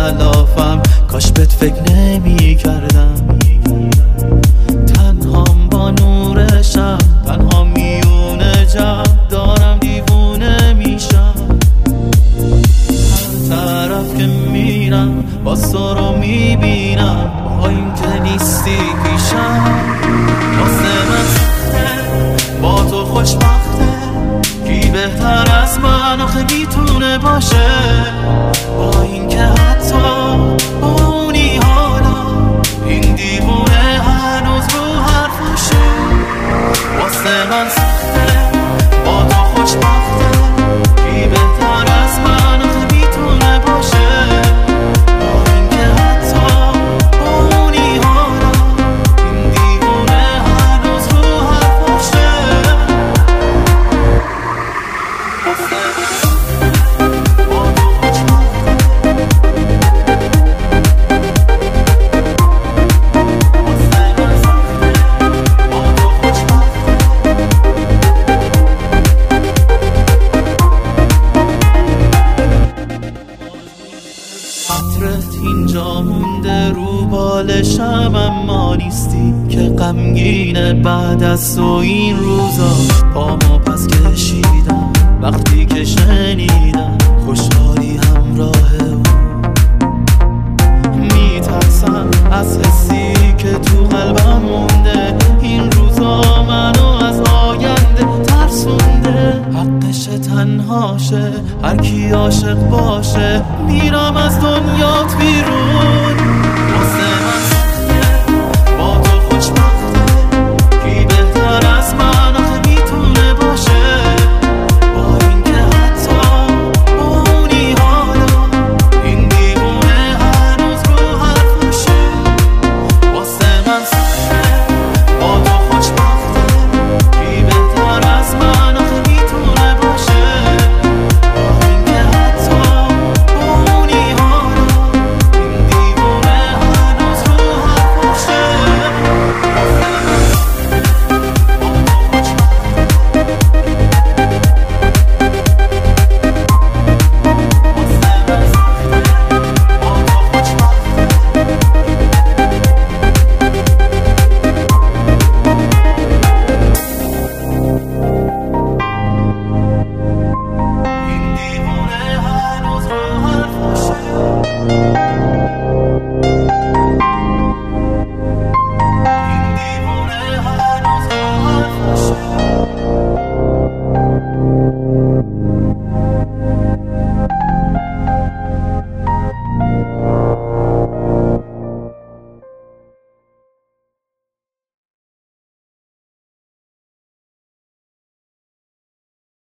خلافم، کاش بهت فکر نمی کردم. تنهام با نور شب، تنها میونه جمع، دارم دیوونه میشم. هر طرف که میرم باز تو رو میبینم، با این که نیستی پیشم. واسه من سخته با تو خوشبخته، کی بهتر از من آخه میتونه باشه؟ با این که حتی با اونی حالا این دیوونه هنوز رو حرفشه. واسه من سخته با تو خوشبخته، کی بهتر از من آخه میتونه باشه؟ با این که حتی با اونی حالا این دیوونه هنوز رو حرفشه. عطرت اینجا مونده رو بالشم، اما نیستی که غمگینه بعد از تو این روزا. پامو پس کشیدم وقتی که شنیدم خوشحالی همراه اون. میترسم از حسی که تو قلبم مونده، این روزا منو از آینده ترسونده. حقش تنهاشه هر کی عاشق باشه، میرم از دنیات بیرون.